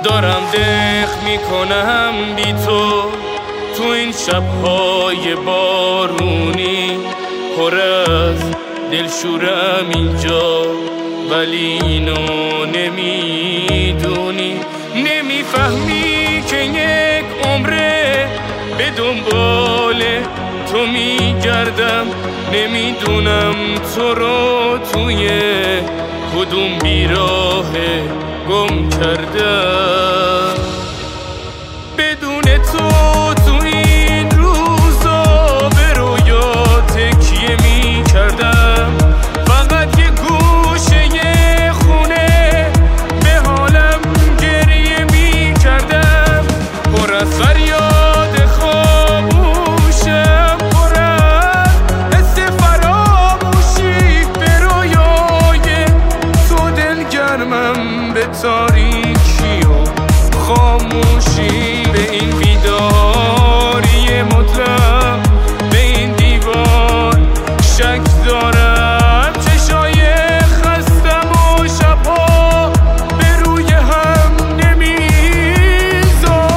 دارم دق میکنم بی تو این شبهای بارونی، پر از دلشورم اینجا ولی اینو نمیدونی. نمیفهمی که یک عمره به دنبال تو میگردم، نمیدونم تو رو توی کدوم بیراه گم کردم. بدون تو این روزا به رویا تکیه میکردم، فقط یه گوشه خونه به حالم گریه میکردم. پر از فریاد خاموشم، پر از حس فراموشی، به رویای تو دلگرمم، به تاریکی و خاموشی، به این بیداری مطلق، به این دیوار شک دارم. چشای خستم و شبها به روی هم نمیذارم.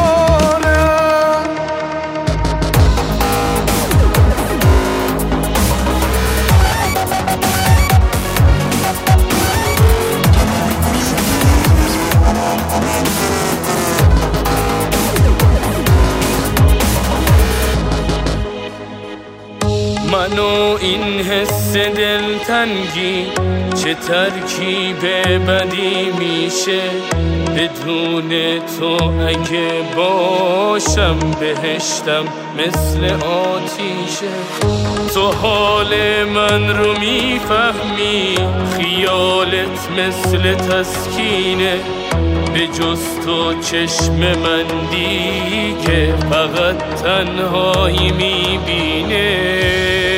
من و این حس دلتنگی چه ترکیب بدی میشه، بدون تو اگه باشم بهشتم مثل آتیشه. تو حال من رو میفهمی، خیالت مثل تسکینه، به جز تو چشم من دیگه فقط تنهایی میبینه.